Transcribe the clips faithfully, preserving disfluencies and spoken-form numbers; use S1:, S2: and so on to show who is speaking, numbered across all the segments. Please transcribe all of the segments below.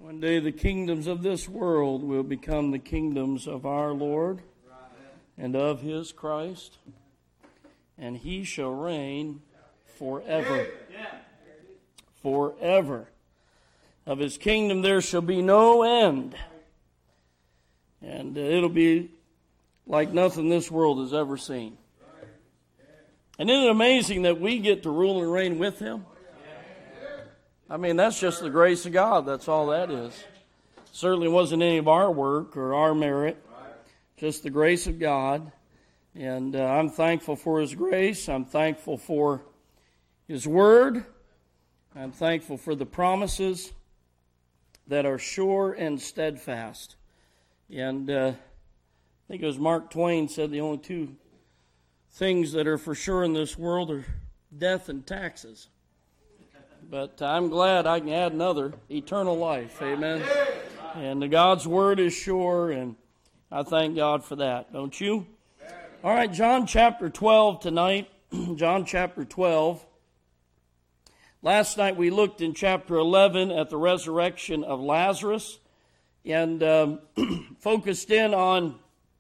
S1: One day the kingdoms of this world will become the kingdoms of our Lord and of His Christ, and He shall reign forever. Forever. Of His kingdom there shall be no end. And uh, it'll be like nothing this world has ever seen. And isn't it amazing that we get to rule and reign with Him? I mean, that's just the grace of God. That's all that is. Certainly wasn't any of our work or our merit. Just the grace of God. And uh, I'm thankful for His grace. I'm thankful for His Word. I'm thankful for the promises that are sure and steadfast. And uh, I think it was Mark Twain said the only two things that are for sure in this world are death and taxes. But I'm glad I can add another, eternal life. Amen. And God's Word is sure, and I thank God for that. Don't you? All right, John chapter twelve tonight. John chapter twelve. Last night we looked in chapter eleven at the resurrection of Lazarus and um, focused in on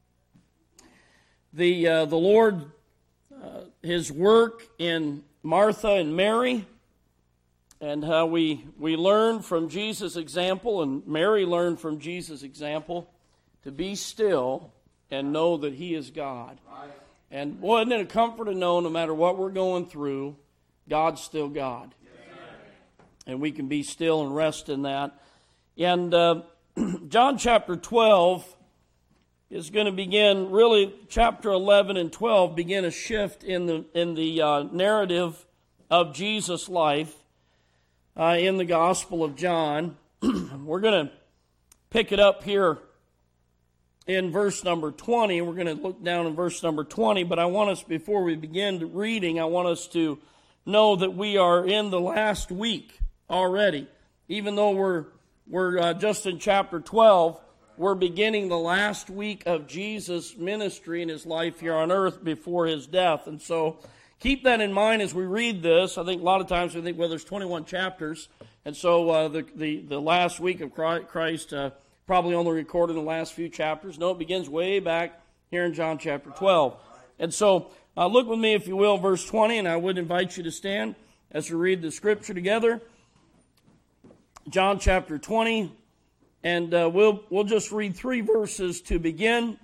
S1: the uh, the Lord, uh, His work in Martha and Mary, and how we, we learned from Jesus' example, and Mary learned from Jesus' example, to be still and know that He is God. Right. And boy, isn't it a comfort to know no matter what we're going through, God's still God. Yes. And we can be still and rest in that. And uh, John chapter twelve is going to begin, really, chapter eleven and twelve begin a shift in the, in the uh, narrative of Jesus' life. Uh, in the Gospel of John. We're going to pick it up here in verse number twenty. We're going to look down in verse number twenty, but I want us, before we begin reading, I want us to know that we are in the last week already. Even though we're, we're uh, just in chapter twelve, we're beginning the last week of Jesus' ministry in His life here on earth before His death. And so keep that in mind as we read this. I think a lot of times we think, well, there's twenty-one chapters, and so uh, the, the the last week of Christ uh, probably only recorded the last few chapters. No, it begins way back here in John chapter twelve. And so uh, look with me, if you will, verse twenty, and I would invite you to stand as we read the Scripture together. John chapter twenty, and uh, we'll we'll just read three verses to begin.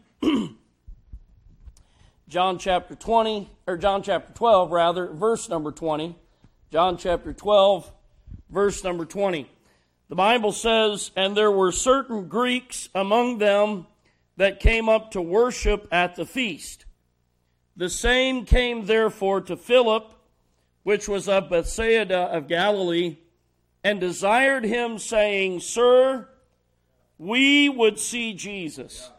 S1: John chapter twenty, or John chapter twelve, rather, verse number twenty. John chapter twelve, verse number twenty. The Bible says, "And there were certain Greeks among them that came up to worship at the feast. The same came therefore to Philip, which was of Bethsaida of Galilee, and desired him, saying, Sir, we would see Jesus.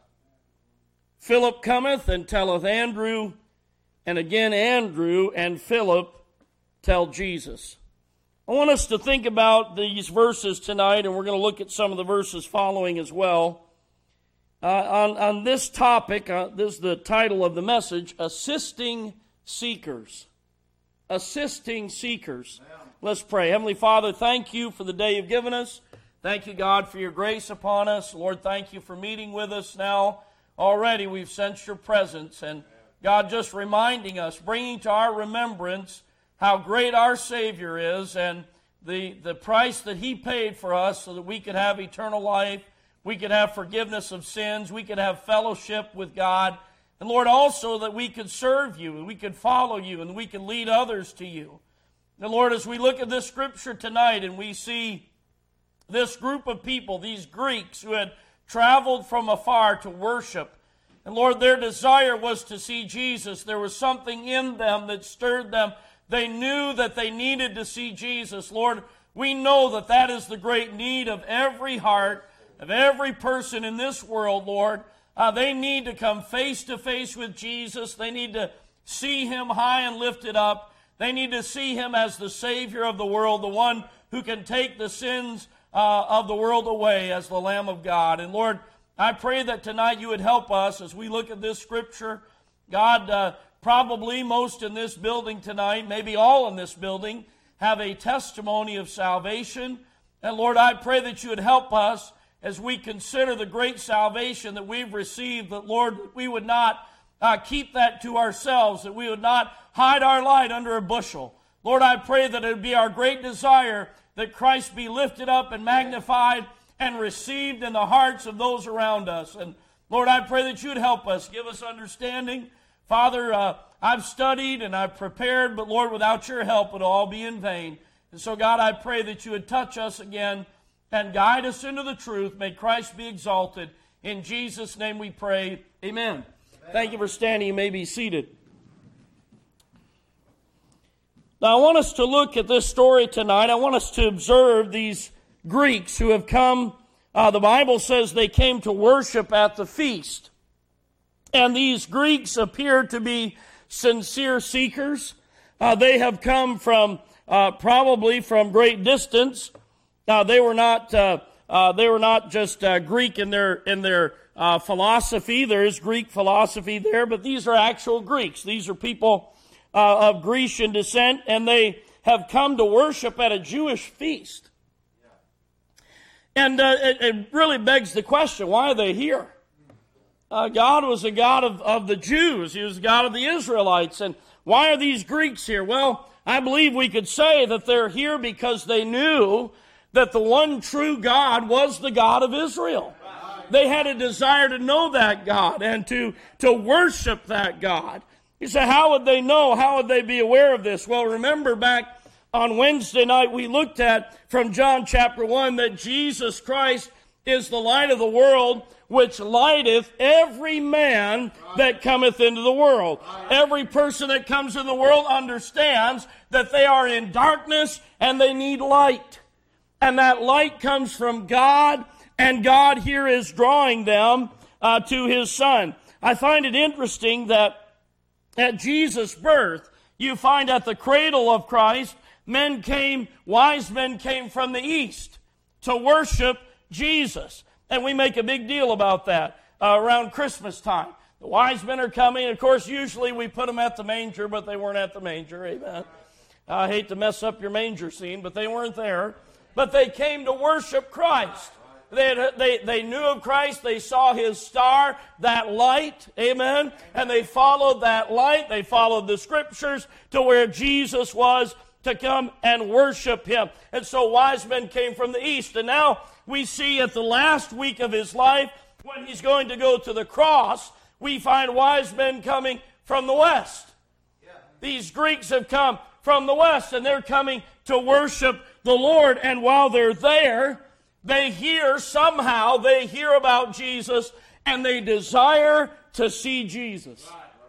S1: Philip cometh and telleth Andrew, and again Andrew and Philip tell Jesus." I want us to think about these verses tonight, and we're going to look at some of the verses following as well. Uh, on, on this topic, uh, this is the title of the message, Assisting Seekers. Assisting Seekers. Let's pray. Heavenly Father, thank You for the day You've given us. Thank You, God, for Your grace upon us. Lord, thank You for meeting with us now. Already we've sensed Your presence, and God, just reminding us, bringing to our remembrance how great our Savior is and the, the price that He paid for us so that we could have eternal life, we could have forgiveness of sins, we could have fellowship with God, and Lord, also that we could serve You, and we could follow You, and we could lead others to You. And Lord, as we look at this Scripture tonight and we see this group of people, these Greeks who had traveled from afar to worship. And Lord, their desire was to see Jesus. There was something in them that stirred them. They knew that they needed to see Jesus. Lord, we know that that is the great need of every heart, of every person in this world, Lord. Uh, they need to come face to face with Jesus. They need to see Him high and lifted up. They need to see Him as the Savior of the world, the one who can take the sins Uh, of the world away as the Lamb of God. And Lord, I pray that tonight You would help us as we look at this Scripture. God, uh, probably most in this building tonight, maybe all in this building, have a testimony of salvation. And Lord, I pray that you would help us as we consider the great salvation that we've received, that Lord, we would not uh, keep that to ourselves, that we would not hide our light under a bushel. Lord, I pray that it would be our great desire that Christ be lifted up and magnified and received in the hearts of those around us. And Lord, I pray that you would help us, give us understanding. Father, uh, I've studied and I've prepared, but Lord, without your help, it'll all be in vain. And so, God, I pray that you would touch us again and guide us into the truth. May Christ be exalted. In Jesus' name we pray. Amen. Amen. Thank you for standing. You may be seated. Now, I want us to look at this story tonight. I want us to observe these Greeks who have come. Uh, the Bible says they came to worship at the feast. And these Greeks appear to be sincere seekers. Uh, they have come from, uh, probably from great distance. Now, they were not, uh, uh, they were not just uh, Greek in their, in their uh, philosophy. There is Greek philosophy there, but these are actual Greeks. These are people Uh, of Grecian descent, and they have come to worship at a Jewish feast. And uh, it, it really begs the question, why are they here? Uh, God was a God of, of the Jews. He was a God of the Israelites. And why are these Greeks here? Well, I believe we could say that they're here because they knew that the one true God was the God of Israel. They had a desire to know that God and to, to worship that God. You say, how would they know? How would they be aware of this? Well, remember back on Wednesday night we looked at from John chapter one that Jesus Christ is the light of the world, which lighteth every man that cometh into the world. Every person that comes in the world understands that they are in darkness and they need light. And that light comes from God, and God here is drawing them uh, to his Son. I find it interesting that at Jesus' birth, you find at the cradle of Christ, men came, wise men came from the east to worship Jesus. And we make a big deal about that uh, around Christmas time. The wise men are coming. Of course, usually we put them at the manger, but they weren't at the manger. Amen. I hate to mess up your manger scene, but they weren't there. But they came to worship Christ. They, had, they, they knew of Christ. They saw his star, that light. Amen. And they followed that light. They followed the scriptures to where Jesus was to come and worship him. And so wise men came from the east. And now we see at the last week of his life, when he's going to go to the cross, we find wise men coming from the west. These Greeks have come from the west, and they're coming to worship the Lord. And while they're there, they hear somehow, they hear about Jesus, and they desire to see Jesus.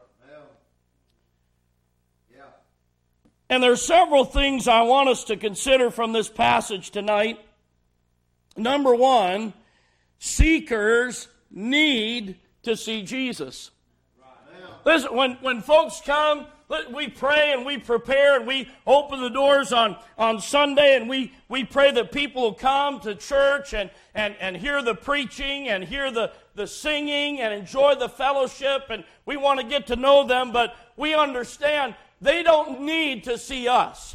S1: And there are several things I want us to consider from this passage tonight. Number one, seekers need to see Jesus. Listen, when, when folks come, we pray and we prepare and we open the doors on, on Sunday, and we, we pray that people will come to church and, and, and hear the preaching and hear the, the singing and enjoy the fellowship, and we want to get to know them, but we understand they don't need to see us.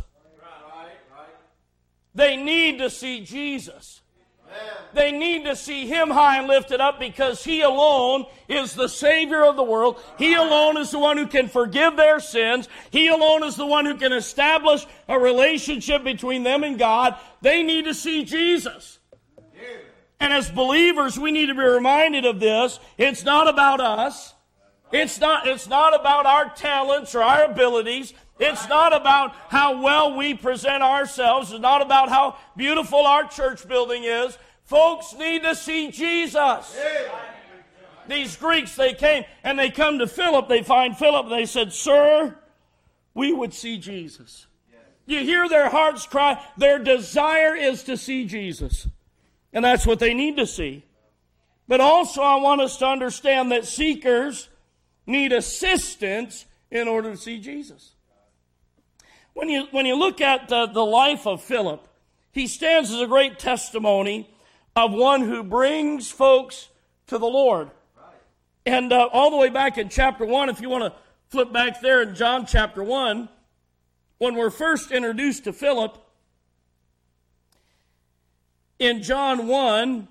S1: They need to see Jesus. They need to see him high and lifted up, because he alone is the Savior of the world. He alone is the one who can forgive their sins. He alone is the one who can establish a relationship between them and God. They need to see Jesus. And as believers, we need to be reminded of this. It's not about us. It's not, it's not about our talents or our abilities. It's not about how well we present ourselves. It's not about how beautiful our church building is. Folks need to see Jesus. These Greeks, they came and they come to Philip. They find Philip and they said, "Sir, we would see Jesus." You hear their hearts cry. Their desire is to see Jesus. And that's what they need to see. But also I want us to understand that seekers need assistance in order to see Jesus. When you, when you look at the, the life of Philip, he stands as a great testimony of one who brings folks to the Lord. And uh, all the way back in chapter one, if you want to flip back there in John chapter one, when we're first introduced to Philip, In John one,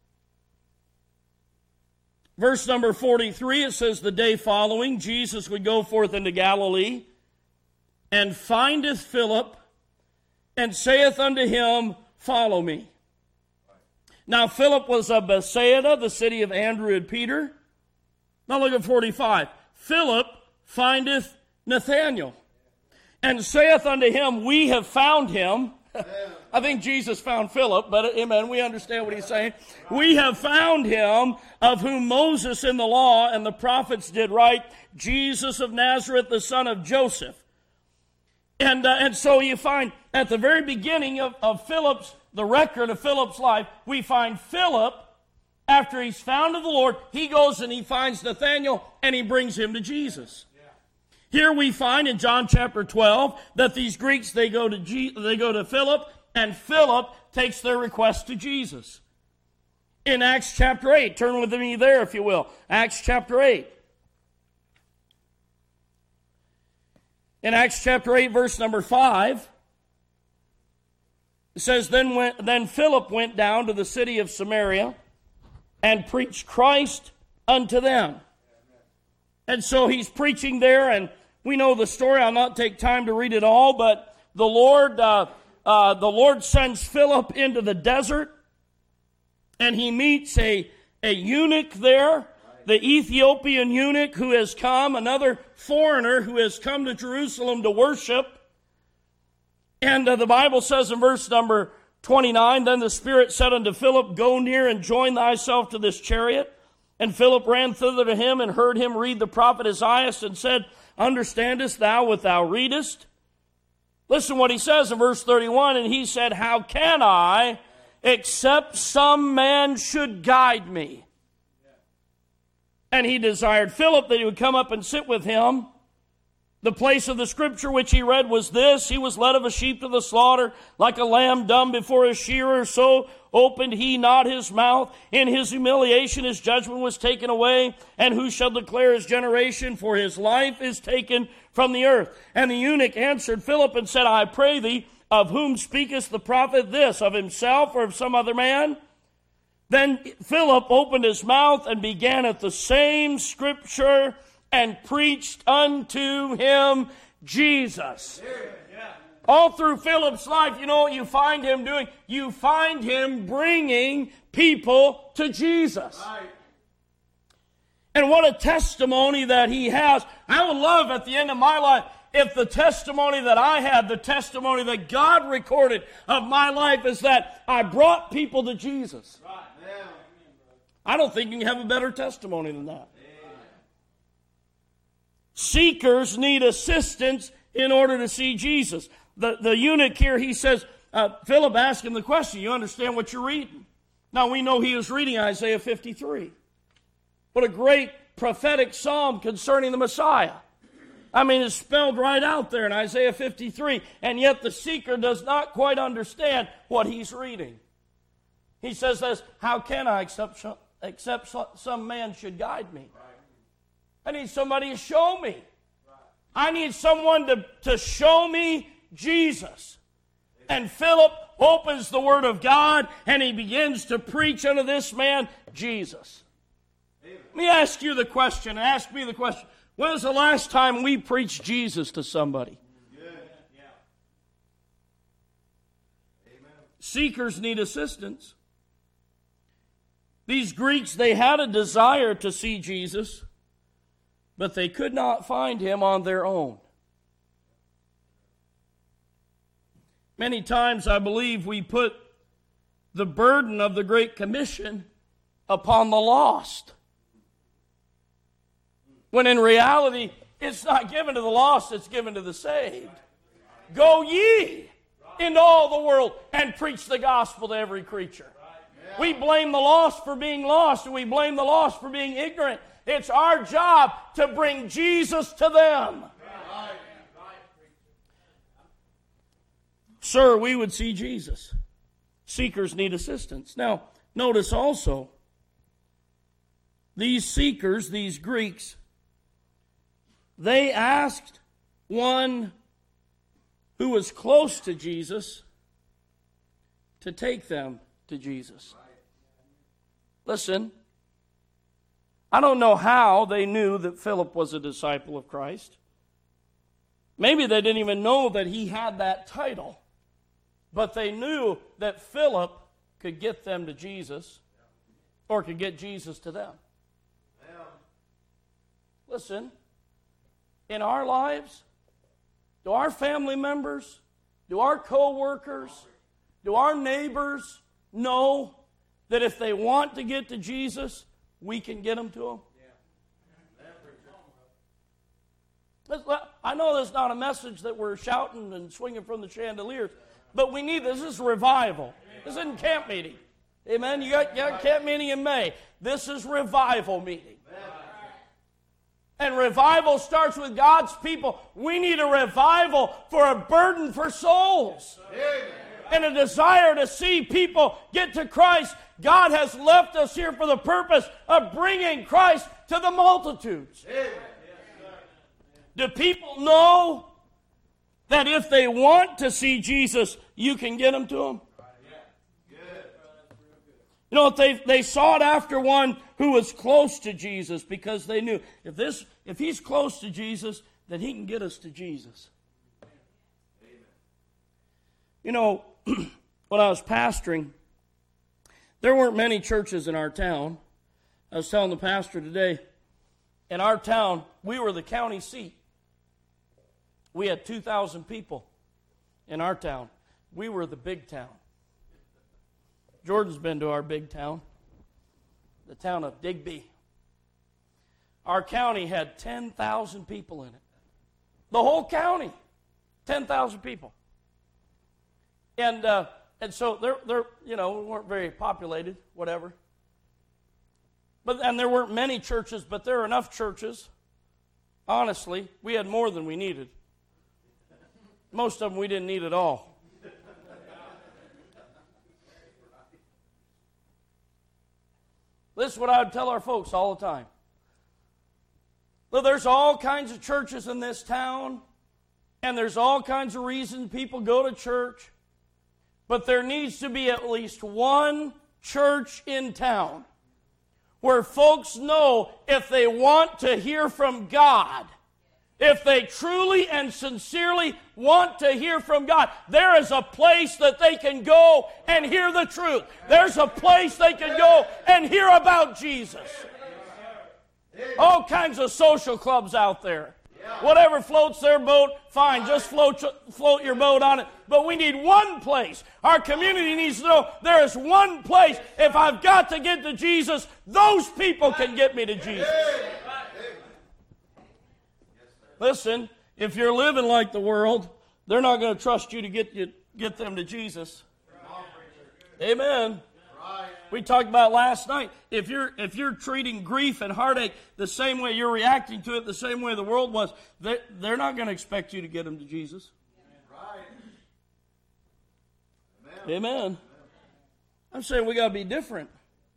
S1: verse number forty-three, it says, the day following, Jesus would go forth into Galilee, and findeth Philip, and saith unto him, follow me. Now Philip was of Bethsaida, the city of Andrew and Peter. Now look at forty-five. Philip findeth Nathanael, and saith unto him, we have found him. I think Jesus found Philip, but amen, we understand what he's saying. We have found him, of whom Moses in the law and the prophets did write, Jesus of Nazareth, the son of Joseph. And uh, and so you find at the very beginning of, of Philip's, the record of Philip's life, we find Philip, after he's found of the Lord, he goes and he finds Nathanael and he brings him to Jesus. Here we find in John chapter twelve that these Greeks, they go to G, they go to Philip, and Philip takes their request to Jesus. In Acts chapter eight, turn with me there if you will. Acts chapter eight. In Acts chapter eight, verse number five, it says, Then, went, then Philip went down to the city of Samaria and preached Christ unto them. And so he's preaching there, and we know the story. I'll not take time to read it all, but the Lord, uh, uh, the Lord sends Philip into the desert, and he meets a, a eunuch there, the Ethiopian eunuch who has come, another foreigner who has come to Jerusalem to worship. And uh, the Bible says in verse number twenty-nine, Then the Spirit said unto Philip, Go near and join thyself to this chariot. And Philip ran thither to him and heard him read the prophet Isaiah and said, Understandest thou what thou readest? Listen what he says in verse thirty-one. And he said, How can I, except some man should guide me? And he desired Philip that he would come up and sit with him. The place of the scripture which he read was this: He was led of a sheep to the slaughter, like a lamb dumb before his shearer, so opened he not his mouth. In his humiliation his judgment was taken away. And who shall declare his generation? For his life is taken from the earth. And the eunuch answered Philip and said, I pray thee, of whom speaketh the prophet this? Of himself or of some other man? Then Philip opened his mouth and began at the same scripture and preached unto him Jesus. All through Philip's life, you know what you find him doing? You find him bringing people to Jesus. And what a testimony that he has. I would love at the end of my life if the testimony that I had, the testimony that God recorded of my life is that I brought people to Jesus. I don't think you can have a better testimony than that. Seekers need assistance in order to see Jesus. The, the eunuch here, he says, uh, Philip asked him the question, you understand what you're reading? Now we know he was reading Isaiah fifty-three. What a great prophetic psalm concerning the Messiah. I mean, it's spelled right out there in Isaiah fifty-three, and yet the seeker does not quite understand what he's reading. He says this, how can I except, except some man should guide me? I need somebody to show me. I need someone to, to show me Jesus. And Philip opens the Word of God and he begins to preach unto this man Jesus. Let me ask you the question, ask me the question. When was the last time we preached Jesus to somebody? Seekers need assistance. These Greeks, they had a desire to see Jesus, but they could not find him on their own. Many times I believe we put the burden of the Great Commission upon the lost, when in reality it's not given to the lost, it's given to the saved. Go ye into all the world and preach the gospel to every creature. We blame the lost for being lost, and we blame the lost for being ignorant. It's our job to bring Jesus to them. Sir, we would see Jesus. Seekers need assistance. Now, notice also, these seekers, these Greeks, they asked one who was close to Jesus to take them to Jesus. Listen, I don't know how they knew that Philip was a disciple of Christ. Maybe they didn't even know that he had that title. But they knew that Philip could get them to Jesus, or could get Jesus to them. Listen, in our lives, do our family members, do our co-workers, do our neighbors know that if they want to get to Jesus, we can get them to Him? I know that's not a message that we're shouting and swinging from the chandeliers, but we need this. This is revival. This isn't camp meeting. Amen? You got, you got camp meeting in May. This is revival meeting. And revival starts with God's people. We need a revival for a burden for souls. And a desire to see people get to Christ. God has left us here for the purpose of bringing Christ to the multitudes. Do people know that if they want to see Jesus, you can get them to Him? You know, they, they sought after one who was close to Jesus because they knew if this if he's close to Jesus, then he can get us to Jesus. Amen. You know, when I was pastoring, there weren't many churches in our town. I was telling the pastor today, in our town, we were the county seat. We had two thousand people in our town. We were the big town. Jordan's been to our big town, the town of Digby. Our county had ten thousand people in it. The whole county, ten thousand people. And uh, and so they're they're you know we weren't very populated, whatever. But and there weren't many churches, but there were enough churches. Honestly, we had more than we needed. Most of them we didn't need at all. This is what I would tell our folks all the time. Well, there's all kinds of churches in this town, and there's all kinds of reasons people go to church, but there needs to be at least one church in town where folks know if they want to hear from God, if they truly and sincerely want to hear from God, there is a place that they can go and hear the truth. There's a place they can go and hear about Jesus. All kinds of social clubs out there. Whatever floats their boat, fine, just float, float your boat on it. But we need one place. Our community needs to know there is one place. If I've got to get to Jesus, those people can get me to Jesus. Listen, if you're living like the world, they're not going to trust you to get you, get them to Jesus. Amen. We talked about last night. If you're if you're treating grief and heartache the same way, you're reacting to it the same way the world was, they, they're not going to expect you to get them to Jesus. Amen. Amen. I'm saying we got to be different.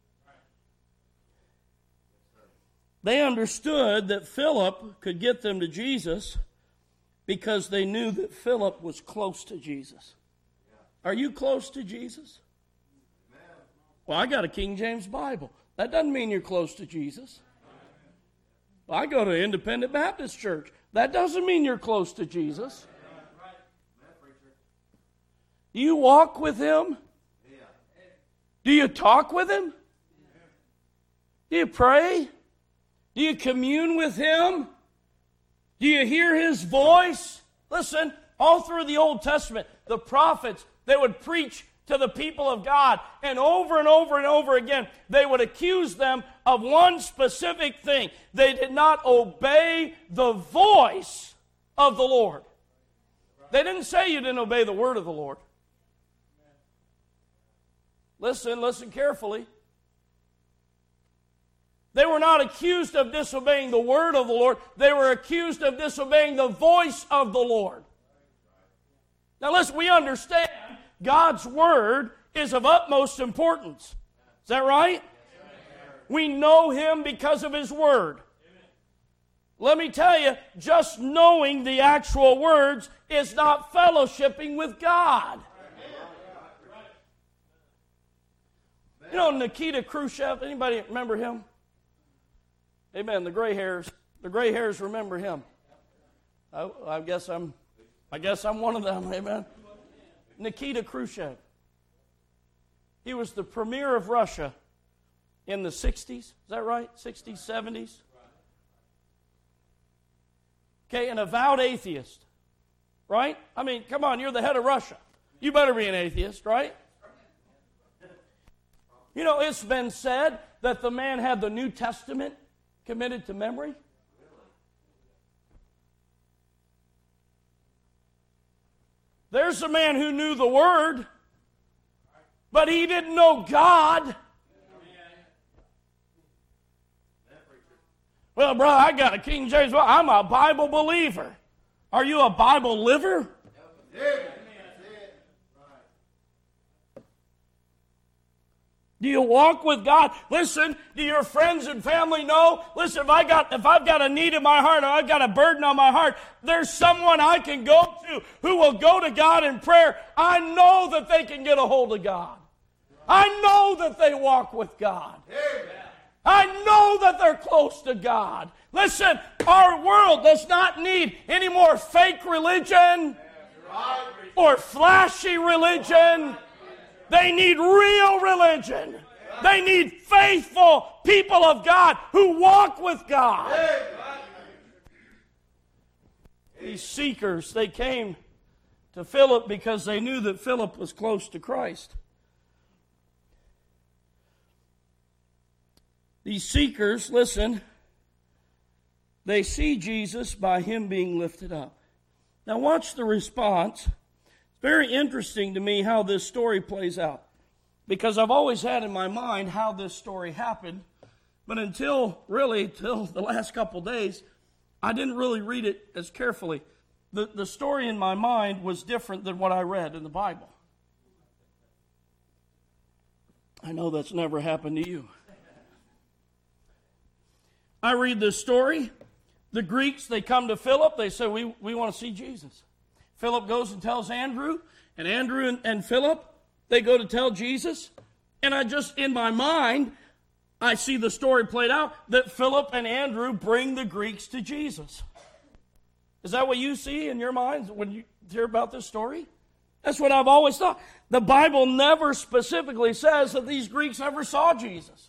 S1: They understood that Philip could get them to Jesus because they knew that Philip was close to Jesus. Are you close to Jesus? Well, I got a King James Bible. That doesn't mean you're close to Jesus. Well, I go to Independent Baptist Church. That doesn't mean you're close to Jesus. Do you walk with Him? Do you talk with Him? Do you pray? Do you commune with Him? Do you hear His voice? Listen, all through the Old Testament, the prophets, they would preach to the people of God, and over and over and over again, they would accuse them of one specific thing. They did not obey the voice of the Lord. They didn't say you didn't obey the word of the Lord. Listen, listen carefully. They were not accused of disobeying the word of the Lord. They were accused of disobeying the voice of the Lord. Now listen, we understand God's word is of utmost importance. Is that right? We know Him because of His word. Let me tell you, just knowing the actual words is not fellowshipping with God. You know Nikita Khrushchev? Anybody remember him? Amen. The gray hairs. The gray hairs remember him. I, I guess I'm. I guess I'm one of them. Amen. Nikita Khrushchev. He was the premier of Russia in the sixties. Is that right? sixties, seventies. Okay, an avowed atheist. Right? I mean, come on, you're the head of Russia. You better be an atheist, right? You know, it's been said that the man had the New Testament committed to memory. There's a man who knew the Word, but he didn't know God. Well, brother, I got a King James. Well, I'm a Bible believer. Are you a Bible liver? Do you walk with God? Listen, do your friends and family know? Listen, if I got if I've got a need in my heart or I've got a burden on my heart, there's someone I can go to who will go to God in prayer. I know that they can get a hold of God. I know that they walk with God. I know that they're close to God. Listen, our world does not need any more fake religion or flashy religion. They need real religion. They need faithful people of God who walk with God. These seekers, they came to Philip because they knew that Philip was close to Christ. These seekers, listen, they see Jesus by him being lifted up. Now watch the response. It's very interesting to me how this story plays out, because I've always had in my mind how this story happened, but until really, till the last couple days, I didn't really read it as carefully. The, the story in my mind was different than what I read in the Bible. I know that's never happened to you. I read this story. The Greeks, they come to Philip. They say, we, we want to see Jesus. Philip goes and tells Andrew. And Andrew and, and Philip, they go to tell Jesus. And I just, in my mind, I see the story played out that Philip and Andrew bring the Greeks to Jesus. Is that what you see in your minds when you hear about this story? That's what I've always thought. The Bible never specifically says that these Greeks ever saw Jesus.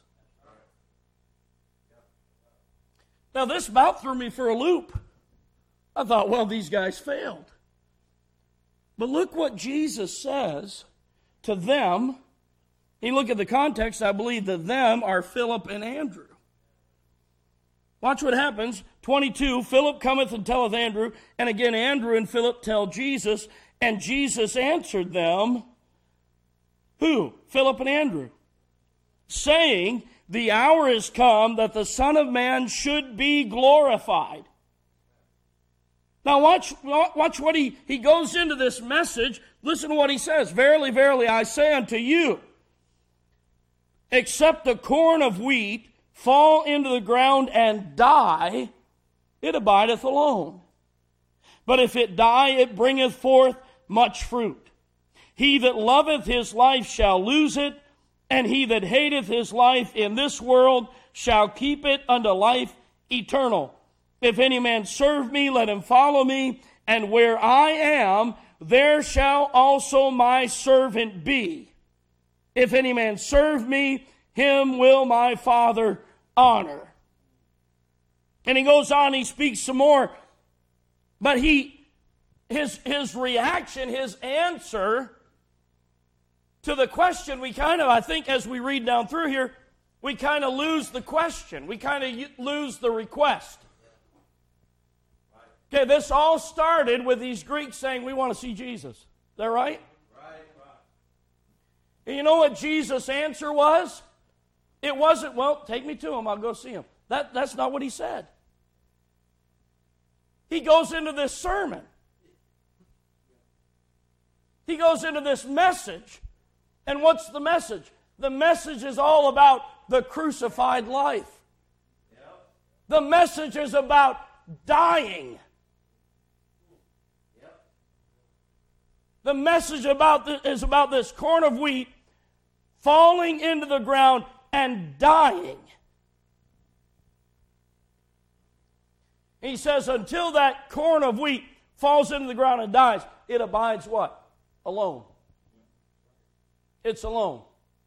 S1: Now, this about threw me for a loop. I thought, well, these guys failed. But look what Jesus says to them. You look at the context, I believe that them are Philip and Andrew. Watch what happens. twenty-two, Philip cometh and telleth Andrew, and again Andrew and Philip tell Jesus, and Jesus answered them, who? Philip and Andrew, saying, the hour is come that the Son of Man should be glorified. Now watch, watch what he, he goes into this message. Listen to what he says. Verily, verily, I say unto you, except the corn of wheat fall into the ground and die, it abideth alone. But if it die, it bringeth forth much fruit. He that loveth his life shall lose it, and he that hateth his life in this world shall keep it unto life eternal. If any man serve me, let him follow me, and where I am, there shall also my servant be. If any man serve me, him will my Father honor. And he goes on, he speaks some more, but he, his, his reaction, his answer to the question, we kind of, I think as we read down through here, we kind of lose the question. We kind of lose the request. Okay, this all started with these Greeks saying, we want to see Jesus. Is that right? Right. And you know what Jesus' answer was? It wasn't, well, take me to him, I'll go see him. That, that's not what he said. He goes into this sermon. He goes into this message. And what's the message? The message is all about the crucified life. Yep. The message is about dying. Yep. The message about this is about this corn of wheat falling into the ground and dying. He says, until that corn of wheat falls into the ground and dies, it abides what? Alone. It's alone.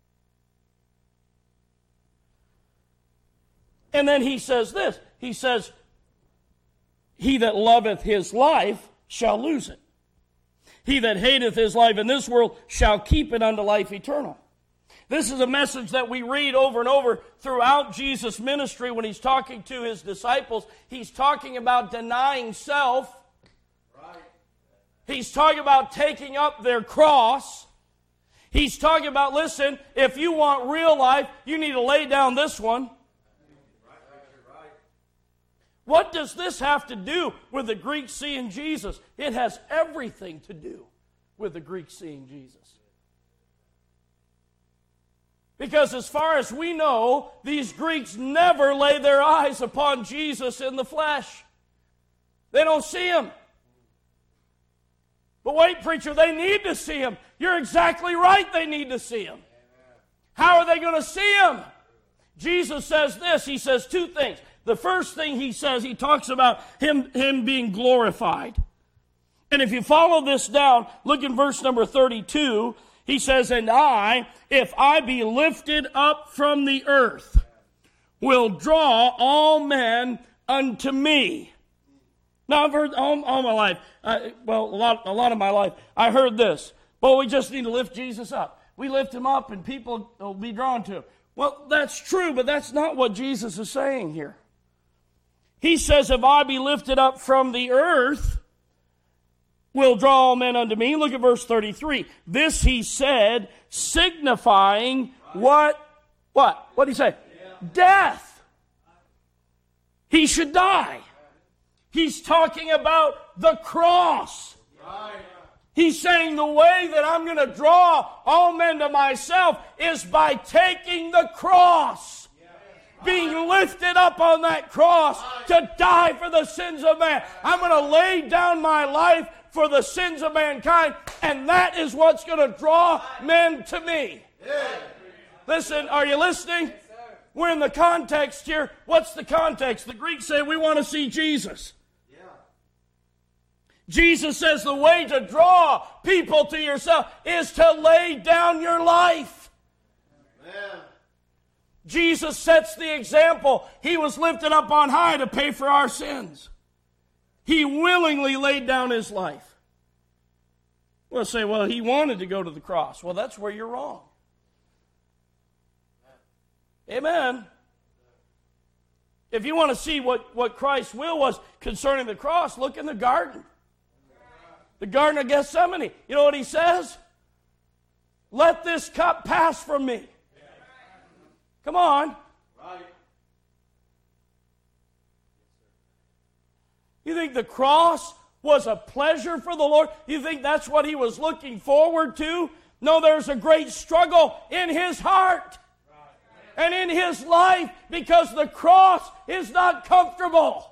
S1: And then he says this. He says, he that loveth his life shall lose it. He that hateth his life in this world shall keep it unto life eternal. This is a message that we read over and over throughout Jesus' ministry when he's talking to his disciples. He's talking about denying self. Right. He's talking about taking up their cross. He's talking about, listen, if you want real life, you need to lay down this one. What does this have to do with the Greeks seeing Jesus? It has everything to do with the Greeks seeing Jesus. Because as far as we know, these Greeks never lay their eyes upon Jesus in the flesh. They don't see him. But wait, preacher, they need to see him. You're exactly right, they need to see him. How are they going to see him? Jesus says this. He says two things. The first thing he says, he talks about him, him being glorified. And if you follow this down, look in verse number thirty-two. He says, and I, if I be lifted up from the earth, will draw all men unto me. Now, I've heard all, all my life, uh, well, a lot, a lot of my life, I heard this. Well, we just need to lift Jesus up. We lift him up and people will be drawn to him. Well, that's true, but that's not what Jesus is saying here. He says, if I be lifted up from the earth, will draw all men unto me. Look at verse thirty-three. This he said, signifying what? What? What did he say? Yeah. Death. He should die. He's talking about the cross. Right. He's saying the way that I'm going to draw all men to myself is by taking the cross. Being lifted up on that cross to die for the sins of man. I'm going to lay down my life for the sins of mankind, and that is what's going to draw men to me. Listen, are you listening? We're in the context here. What's the context? The Greeks say we want to see Jesus. Jesus says the way to draw people to yourself is to lay down your life. Amen. Jesus sets the example. He was lifted up on high to pay for our sins. He willingly laid down his life. We'll say, well, he wanted to go to the cross. Well, that's where you're wrong. Amen. If you want to see what, what Christ's will was concerning the cross, look in the garden. The Garden of Gethsemane. You know what he says? Let this cup pass from me. Come on. Right. You think the cross was a pleasure for the Lord? You think that's what he was looking forward to? No, there's a great struggle in his heart and in his life because the cross is not comfortable.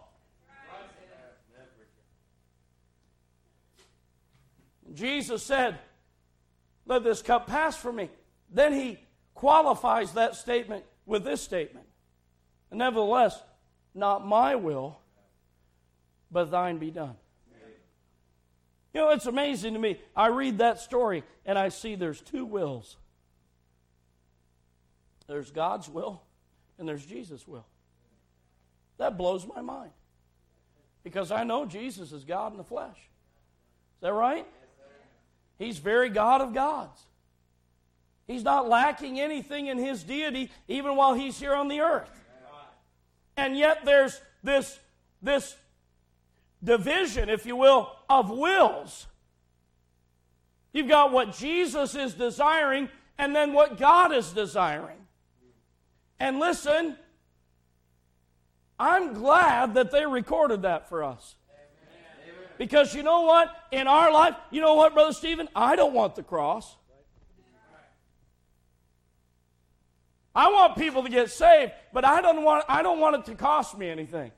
S1: Jesus said, let this cup pass from me. Then he qualifies that statement with this statement. Nevertheless, not my will, but thine be done. You know, it's amazing to me. I read that story and I see there's two wills. There's God's will and there's Jesus' will. That blows my mind. Because I know Jesus is God in the flesh. Is that right? He's very God of gods. He's not lacking anything in his deity even while he's here on the earth. And yet there's this, this division, if you will, of wills. You've got what Jesus is desiring and then what God is desiring. And listen, I'm glad that they recorded that for us. Because you know what? In our life, you know what, Brother Stephen? I don't want the cross. I want people to get saved, but I don't want, I don't want it to cost me anything.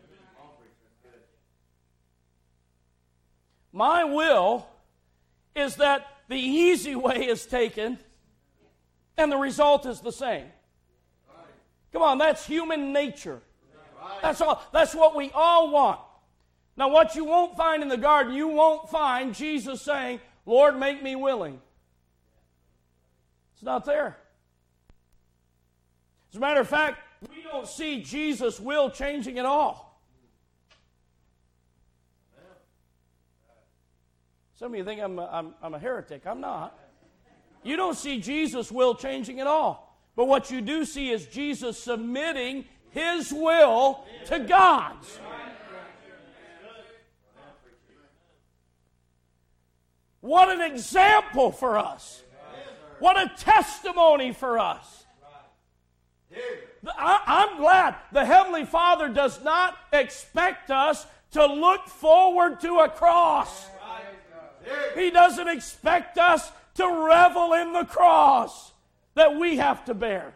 S1: My will is that the easy way is taken and the result is the same. Come on, that's human nature. That's all. That's what we all want. Now, what you won't find in the garden, you won't find Jesus saying, Lord, make me willing. It's not there. As a matter of fact, we don't see Jesus' will changing at all. Some of you think I'm a, I'm, I'm a heretic. I'm not. You don't see Jesus' will changing at all. But what you do see is Jesus submitting His will to God's. What an example for us. What a testimony for us. I, I'm glad the Heavenly Father does not expect us to look forward to a cross. He doesn't expect us to revel in the cross that we have to bear.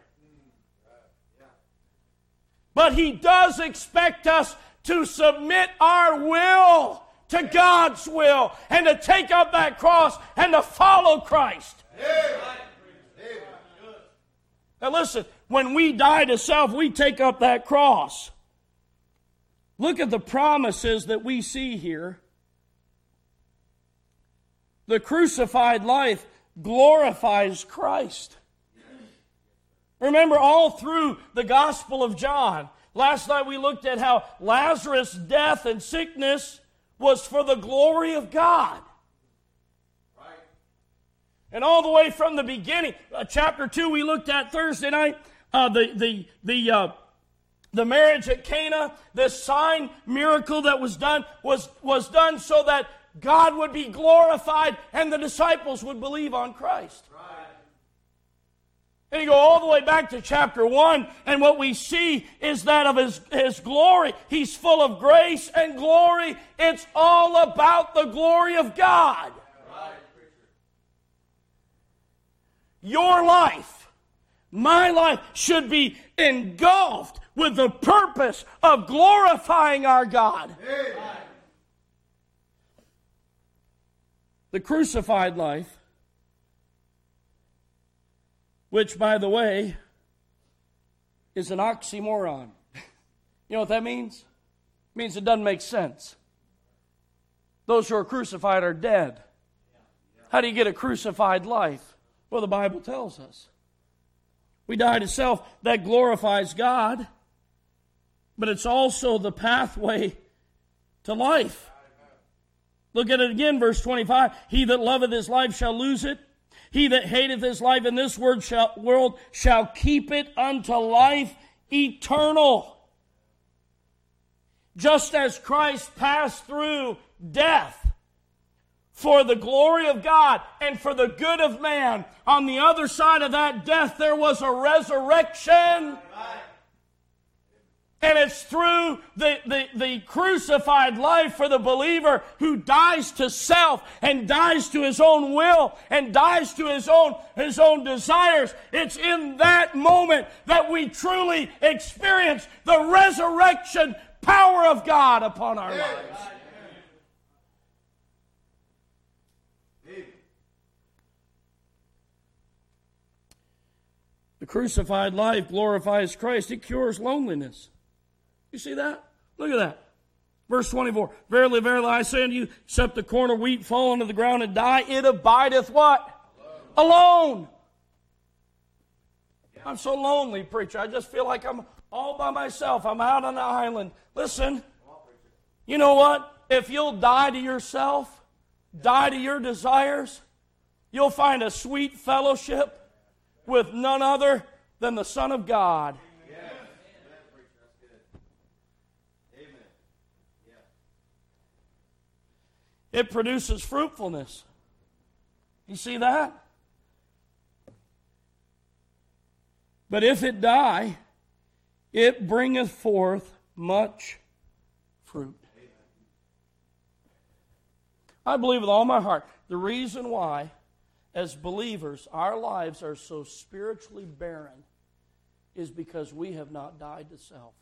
S1: But He does expect us to submit our will to God's will and to take up that cross and to follow Christ. Now listen, when we die to self, we take up that cross. Look at the promises that we see here. The crucified life glorifies Christ. Remember, all through the Gospel of John, last night we looked at how Lazarus' death and sickness was for the glory of God. Right. And all the way from the beginning, uh, chapter two we looked at Thursday night, uh, the the the uh, the marriage at Cana, this sign miracle that was done was was done so that God would be glorified and the disciples would believe on Christ. Right. And you go all the way back to chapter one, and what we see is that of His, His glory. He's full of grace and glory. It's all about the glory of God. Right. Your life, my life, should be engulfed with the purpose of glorifying our God. Right. The crucified life, which, by the way, is an oxymoron. You know what that means? It means it doesn't make sense. Those who are crucified are dead. How do you get a crucified life? Well, the Bible tells us. We die to self. That glorifies God, but it's also the pathway to life. Look at it again, verse twenty-five. He that loveth his life shall lose it. He that hateth his life in this world shall, world shall keep it unto life eternal. Just as Christ passed through death for the glory of God and for the good of man, on the other side of that death there was a resurrection. And it's through the, the, the crucified life for the believer who dies to self and dies to his own will and dies to his own, his own desires. It's in that moment that we truly experience the resurrection power of God upon our lives. The crucified life glorifies Christ. It cures loneliness. You see that? Look at that. Verse twenty-four. Verily, verily, I say unto you, except the corn of wheat fall into the ground and die, it abideth what? Alone. Alone. Yeah. I'm so lonely, preacher. I just feel like I'm all by myself. I'm out on the island. Listen, you know what? If you'll die to yourself, die to your desires, you'll find a sweet fellowship with none other than the Son of God. It produces fruitfulness. You see that? But if it die, it bringeth forth much fruit. I believe with all my heart, the reason why, as believers, our lives are so spiritually barren is because we have not died to self.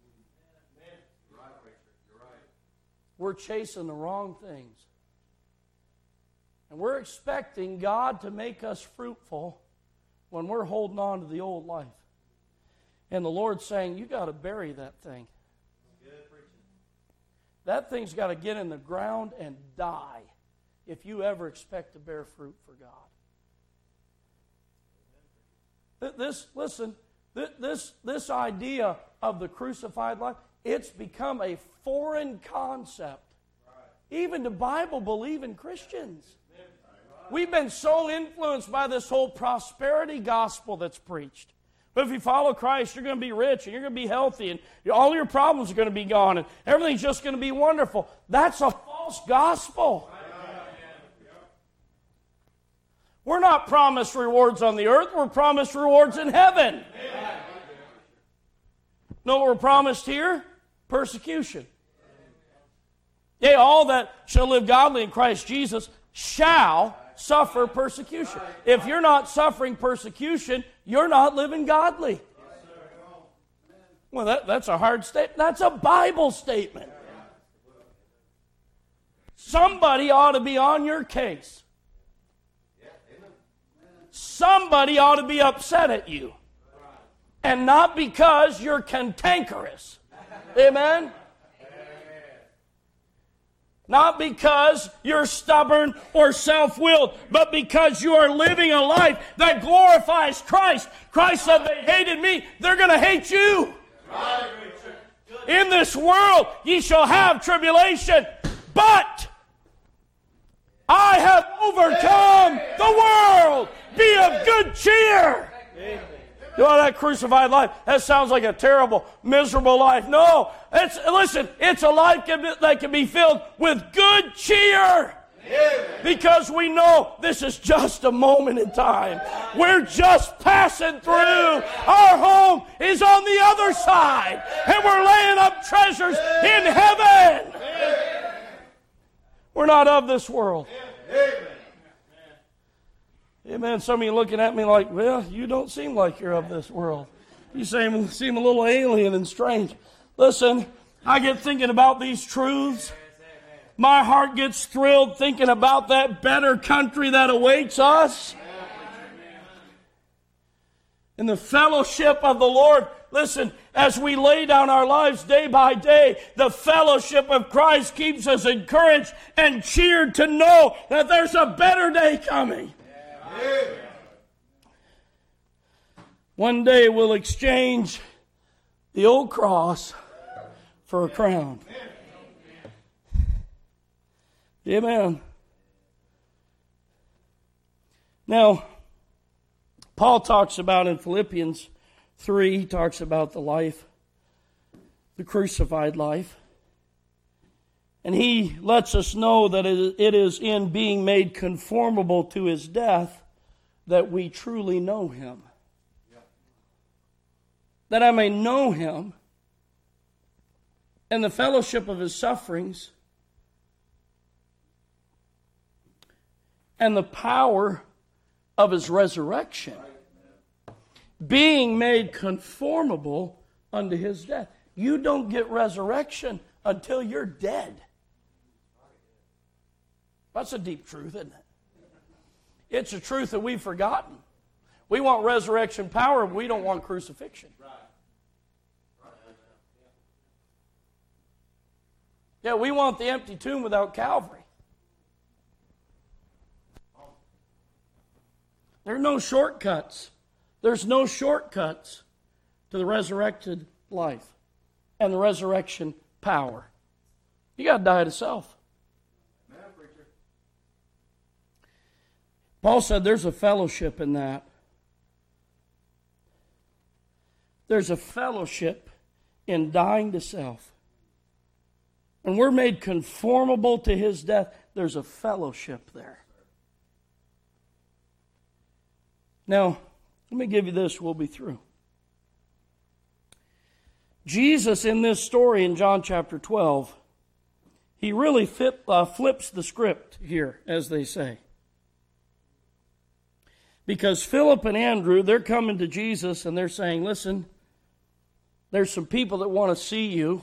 S1: We're chasing the wrong things. And we're expecting God to make us fruitful when we're holding on to the old life. And the Lord's saying, you got to bury that thing. That thing's got to get in the ground and die if you ever expect to bear fruit for God. This, listen, this, this idea of the crucified life, it's become a foreign concept, even to Bible-believing Christians. We've been so influenced by this whole prosperity gospel that's preached. But if you follow Christ, you're going to be rich, and you're going to be healthy, and all your problems are going to be gone, and everything's just going to be wonderful. That's a false gospel. We're not promised rewards on the earth. We're promised rewards in heaven. Know what we're promised here? Persecution. Yea, all that shall live godly in Christ Jesus shall suffer persecution. If you're not suffering persecution, you're not living godly. Well, that, that's a hard statement. That's a Bible statement. Somebody ought to be on your case. Somebody ought to be upset at you. And not because you're cantankerous. Amen? Not because you're stubborn or self-willed, but because you are living a life that glorifies Christ. Christ said, they hated me, they're going to hate you. In this world ye shall have tribulation, but I have overcome the world. Be of good cheer. You know, that crucified life, that sounds like a terrible, miserable life. No, it's, listen, it's a life that can be filled with good cheer. Because we know this is just a moment in time. We're just passing through. Our home is on the other side. And we're laying up treasures in heaven. We're not of this world. Amen. Some of you looking at me like, well, you don't seem like you're of this world. You seem, seem a little alien and strange. Listen, I get thinking about these truths. My heart gets thrilled thinking about that better country that awaits us. In the fellowship of the Lord, listen, as we lay down our lives day by day, the fellowship of Christ keeps us encouraged and cheered to know that there's a better day coming. One day we'll exchange the old cross for a crown. Amen. Now, Paul talks about in Philippians three, he talks about the life, the crucified life. And he lets us know that it is in being made conformable to his death that we truly know him. That I may know him and the fellowship of his sufferings and the power of his resurrection, being made conformable unto his death. You don't get resurrection until you're dead. That's a deep truth, isn't it? It's a truth that we've forgotten. We want resurrection power, but we don't want crucifixion. Yeah, we want the empty tomb without Calvary. There are no shortcuts. There's no shortcuts to the resurrected life and the resurrection power. You got to die to self. Paul said there's a fellowship in that. There's a fellowship in dying to self. When we're made conformable to his death, there's a fellowship there. Now, let me give you this, we'll be through. Jesus, in this story in John chapter twelve, he really fit, uh, flips the script here, as they say. Because Philip and Andrew, they're coming to Jesus and they're saying, listen, there's some people that want to see you.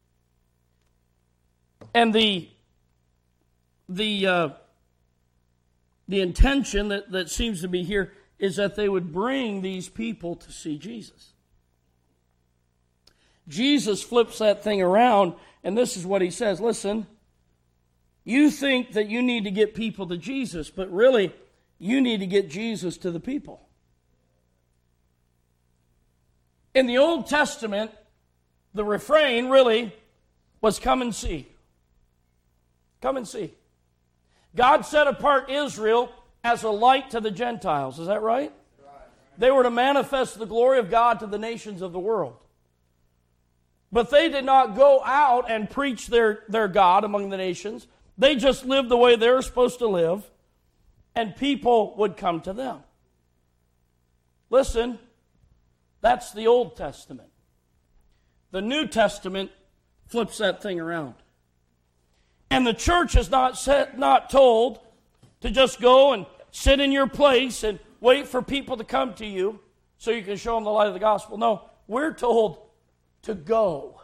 S1: And the the uh, the intention that, that seems to be here is that they would bring these people to see Jesus. Jesus flips that thing around, and this is what he says. Listen, you think that you need to get people to Jesus, but really, you need to get Jesus to the people. In the Old Testament, the refrain really was come and see. Come and see. God set apart Israel as a light to the Gentiles. Is that right? They were to manifest the glory of God to the nations of the world. But they did not go out and preach their, their God among the nations. They just lived the way they were supposed to live, and people would come to them. Listen, that's the Old Testament. The New Testament flips that thing around. And the church is not set, not told to just go and sit in your place and wait for people to come to you so you can show them the light of the gospel. No, we're told to go.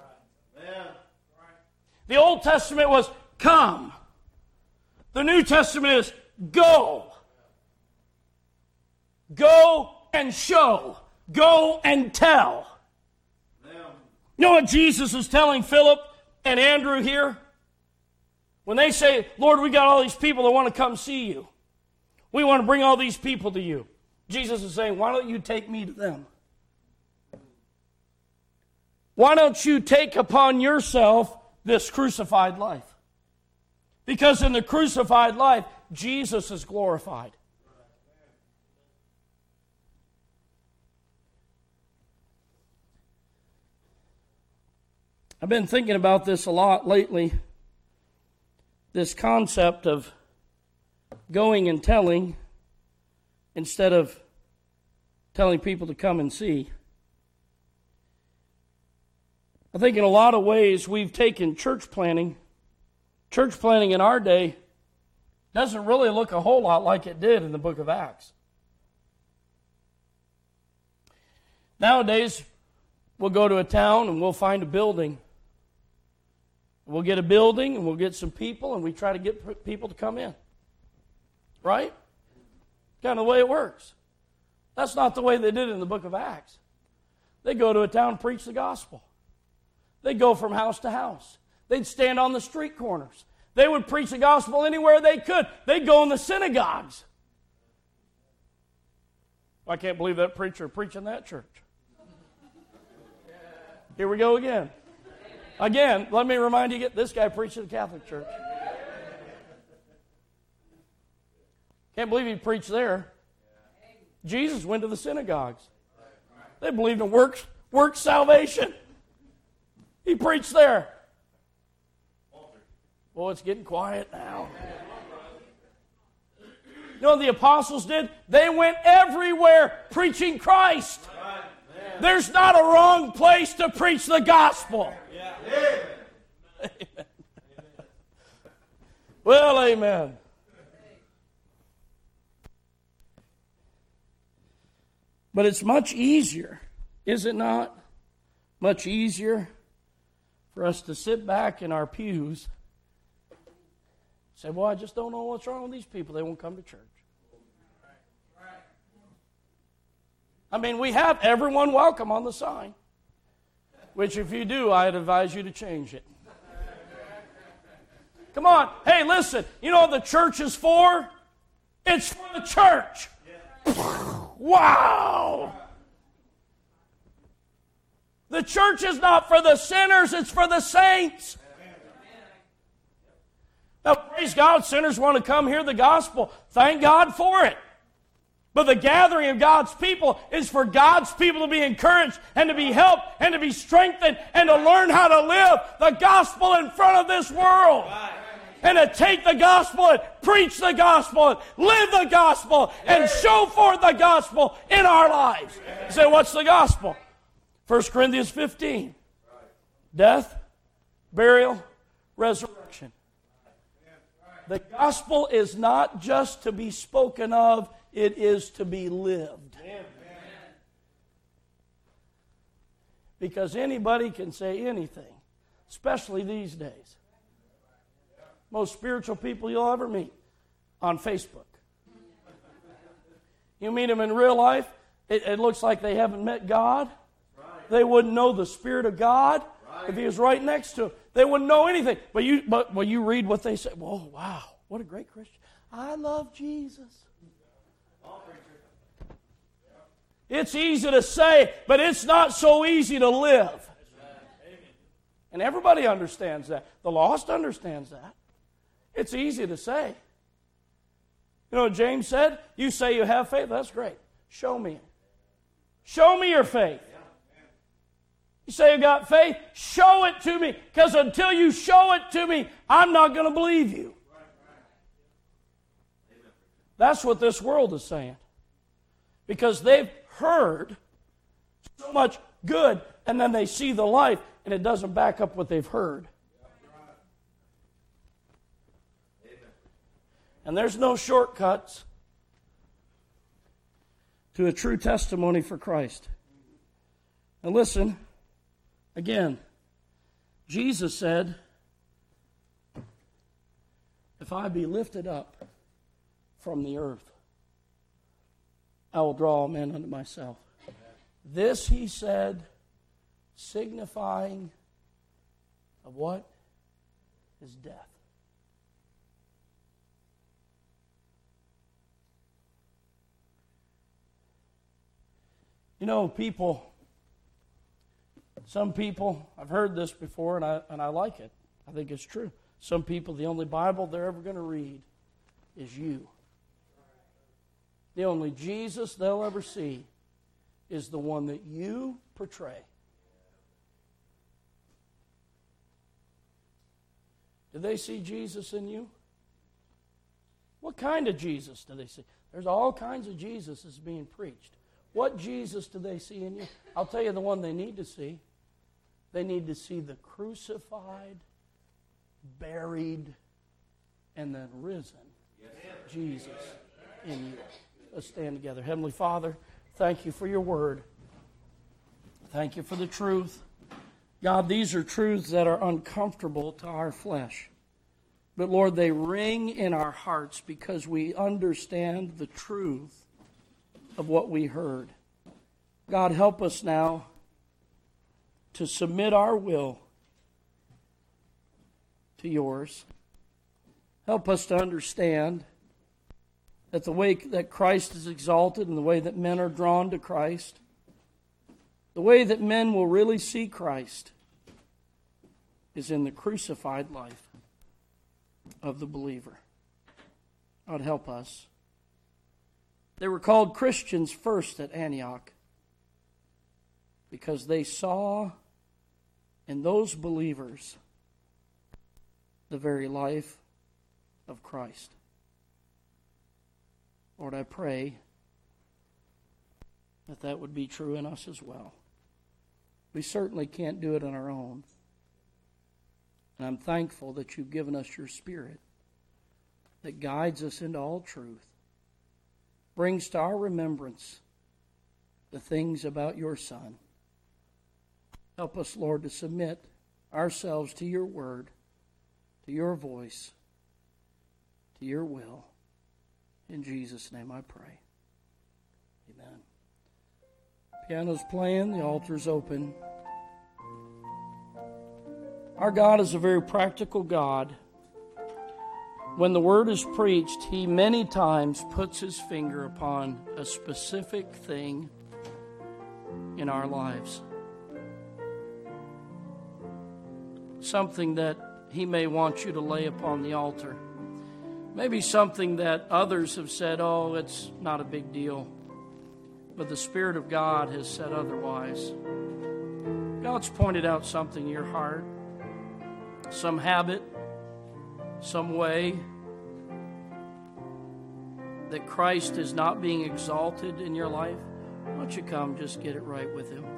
S1: The Old Testament was come. The New Testament is go. Go and show. Go and tell. You know what Jesus is telling Philip and Andrew here? When they say, Lord, we got all these people that want to come see you. We want to bring all these people to you. Jesus is saying, why don't you take me to them? Why don't you take upon yourself this crucified life? Because in the crucified life, Jesus is glorified. I've been thinking about this a lot lately. This concept of going and telling instead of telling people to come and see. I think in a lot of ways we've taken church planting. Church planting in our day doesn't really look a whole lot like it did in the book of Acts. Nowadays, we'll go to a town and we'll find a building. We'll get a building and we'll get some people and we try to get people to come in. Right? Kind of the way it works. That's not the way they did it in the book of Acts. They go to a town and preach the gospel. They'd go from house to house. They'd stand on the street corners. They would preach the gospel anywhere they could. They'd go in the synagogues. I can't believe that preacher preached in that church. Here we go again. Again, let me remind you, this guy preached at the Catholic Church. Can't believe he preached there. Jesus went to the synagogues. They believed in works, works salvation. He preached there. Well, it's getting quiet now. You know what the apostles did? They went everywhere preaching Christ. There's not a wrong place to preach the gospel. Amen. Well, amen. But it's much easier, is it not? Much easier for us to sit back in our pews and say, well, I just don't know what's wrong with these people. They won't come to church. I mean, we have everyone welcome on the sign, which if you do, I'd advise you to change it. Come on. Hey, listen, you know what the church is for? It's for the church. Wow. The church is not for the sinners, it's for the saints. Now, praise God, sinners want to come hear the gospel. Thank God for it. But the gathering of God's people is for God's people to be encouraged and to be helped and to be strengthened and to learn how to live the gospel in front of this world. And to take the gospel and preach the gospel and live the gospel and show forth the gospel in our lives. You say, what's the gospel? First Corinthians fifteen. Death, burial, resurrection. The gospel is not just to be spoken of, it is to be lived. Because anybody can say anything, especially these days. Most spiritual people you'll ever meet on Facebook. You meet them in real life, it, it looks like they haven't met God. Right. They wouldn't know the Spirit of God right. if He was right next to them. They wouldn't know anything. But you, but when you read what they say, whoa, wow, what a great Christian. I love Jesus. It's easy to say, but it's not so easy to live. And everybody understands that. The lost understands that. It's easy to say. You know what James said? You say you have faith, that's great. Show me it. Show me your faith. You say you got faith, show it to me. Because until you show it to me, I'm not going to believe you. That's what this world is saying. Because they've heard so much good, and then they see the life, and it doesn't back up what they've heard. And there's no shortcuts to a true testimony for Christ. Now listen, again, Jesus said, if I be lifted up from the earth, I will draw all men unto myself. This he said, signifying of what? His death. You know, people, some people, I've heard this before and I, and I like it. I think it's true. Some people, the only Bible they're ever going to read is you. The only Jesus they'll ever see is the one that you portray. Do they see Jesus in you? What kind of Jesus do they see? There's all kinds of Jesuses being preached. What Jesus do they see in you? I'll tell you the one they need to see. They need to see the crucified, buried, and then risen Jesus in you. Let's stand together. Heavenly Father, thank you for your word. Thank you for the truth. God, these are truths that are uncomfortable to our flesh. But Lord, they ring in our hearts because we understand the truth of what we heard. God, help us now to submit our will to yours. Help us to understand that the way that Christ is exalted and the way that men are drawn to Christ, the way that men will really see Christ is in the crucified life of the believer. God, help us. They were called Christians first at Antioch because they saw in those believers the very life of Christ. Lord, I pray that that would be true in us as well. We certainly can't do it on our own. And I'm thankful that you've given us your Spirit that guides us into all truth, brings to our remembrance the things about your Son. Help us, Lord, to submit ourselves to your word, to your voice, to your will. In Jesus' name I pray. Amen. Piano's playing, the altar's open. Our God is a very practical God. When the word is preached, he many times puts his finger upon a specific thing in our lives. Something that he may want you to lay upon the altar. Maybe something that others have said, oh, it's not a big deal. But the Spirit of God has said otherwise. God's pointed out something in your heart. Some habit, some way that Christ is not being exalted in your life. Why don't you come just get it right with him?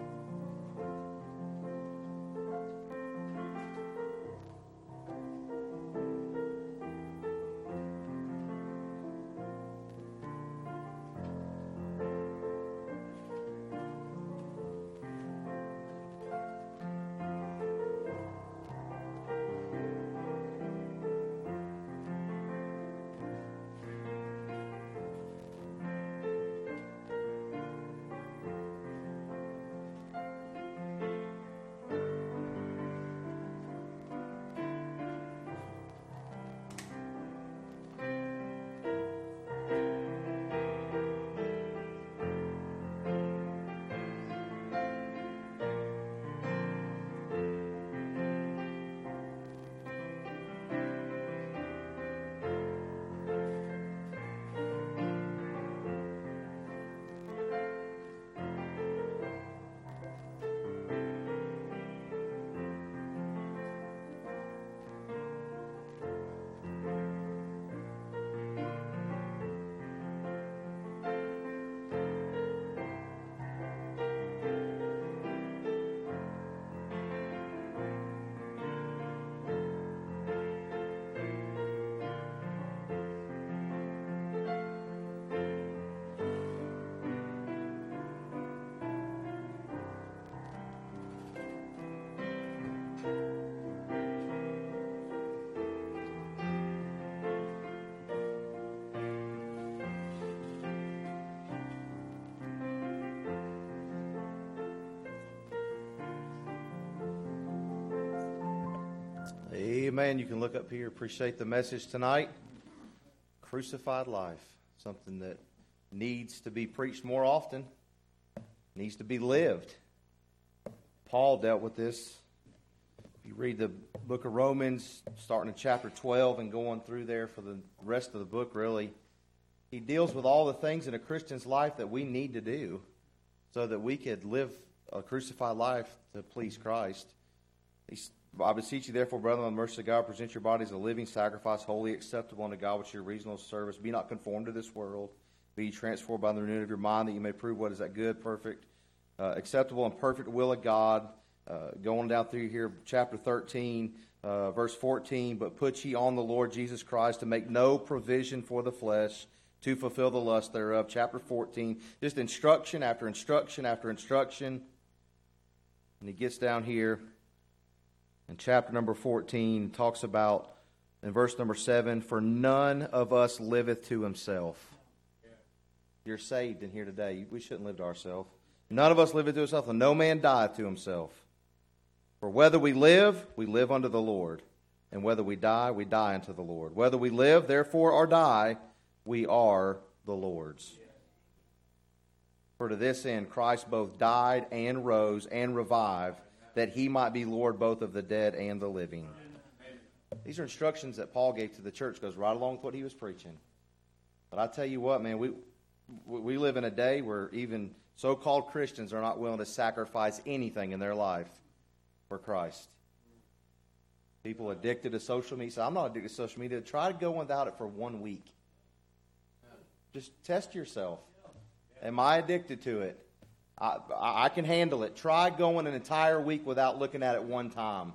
S2: Amen. You can look up here. Appreciate the message tonight. Crucified life. Something that needs to be preached more often. Needs to be lived. Paul dealt with this. If you read the book of Romans, starting in chapter twelve and going through there for the rest of the book, really, he deals with all the things in a Christian's life that we need to do so that we could live a crucified life to please Christ. He's I beseech you, therefore, brethren, by the mercy of God, present your bodies a living sacrifice, holy, acceptable unto God, which is your reasonable service. Be not conformed to this world. Be ye transformed by the renewing of your mind, that you may prove what is that good, perfect, uh, acceptable, and perfect will of God. Uh, going down through here, chapter thirteen, uh, verse fourteen, but put ye on the Lord Jesus Christ, to make no provision for the flesh, to fulfill the lust thereof. Chapter fourteen, just instruction after instruction after instruction. And he gets down here. In chapter number fourteen, talks about, in verse number seven, for none of us liveth to himself. You're saved in here today. We shouldn't live to ourselves. None of us liveth to himself, and no man dieth to himself. For whether we live, we live unto the Lord. And whether we die, we die unto the Lord. Whether we live, therefore, or die, we are the Lord's. For to this end Christ both died and rose and revived, that he might be Lord both of the dead and the living. These are instructions that Paul gave to the church. Goes right along with what he was preaching. But I tell you what, man, we we live in a day where even so-called Christians are not willing to sacrifice anything in their life for Christ. People addicted to social media. So I'm not addicted to social media. Try to go without it for one week. Just test yourself. Am I addicted to it? I, I can handle it. Try going an entire week without looking at it one time.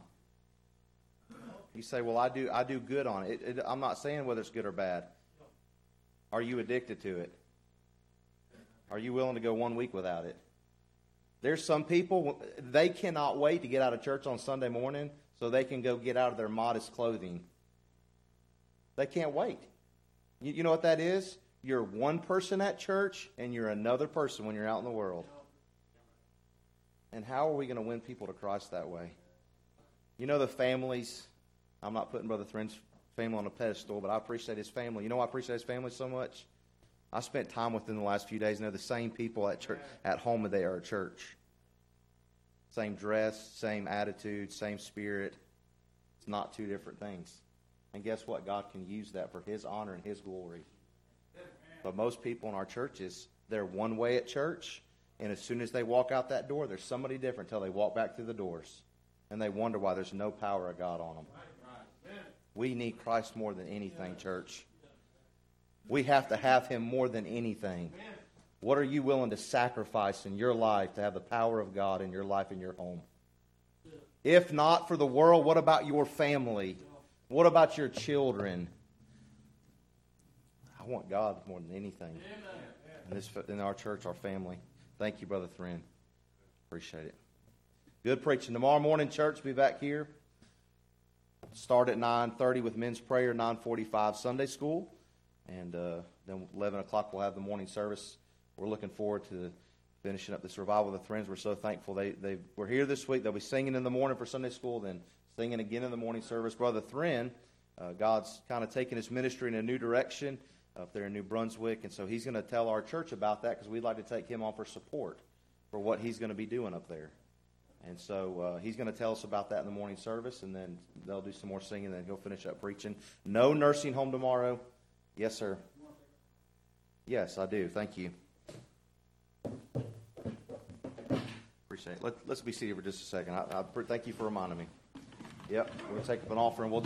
S2: You say, well, I do I do good on it. It, it. I'm not saying whether it's good or bad. Are you addicted to it? Are you willing to go one week without it? There's some people, they cannot wait to get out of church on Sunday morning so they can go get out of their modest clothing. They can't wait. You, you know what that is? You're one person at church and you're another person when you're out in the world. And how are we going to win people to Christ that way? You know the families, I'm not putting Brother Thryn's family on a pedestal, but I appreciate his family. You know why I appreciate his family so much? I spent time with them the last few days, and they're the same people at church, at home that they are at church. Same dress, same attitude, same spirit. It's not two different things. And guess what? God can use that for his honor and his glory. But most people in our churches, they're one way at church, and as soon as they walk out that door, there's somebody different until they walk back through the doors. And they wonder why there's no power of God on them. We need Christ more than anything, church. We have to have him more than anything. What are you willing to sacrifice in your life to have the power of God in your life and your home? If not for the world, what about your family? What about your children? I want God more than anything. In, this, in our church, our family. Thank you, Brother Thryn. Appreciate it. Good preaching. Tomorrow morning, church, be back here. Start at nine thirty with men's prayer, nine forty-five Sunday school. And uh, then eleven o'clock we'll have the morning service. We're looking forward to finishing up this revival of the Thryns. We're so thankful they they were here this week. They'll be singing in the morning for Sunday school, then singing again in the morning service. Brother Thryn, uh, God's kind of taking his ministry in a new direction up there in New Brunswick, and so he's going to tell our church about that because we'd like to take him on for support for what he's going to be doing up there. And so uh, he's going to tell us about that in the morning service, and then they'll do some more singing, and then he'll finish up preaching. No nursing home tomorrow. Yes, sir. Yes, I do. Thank you. Appreciate it. Let, let's be seated for just a second. I, I thank you for reminding me. Yep, we'll take up an offering. We'll do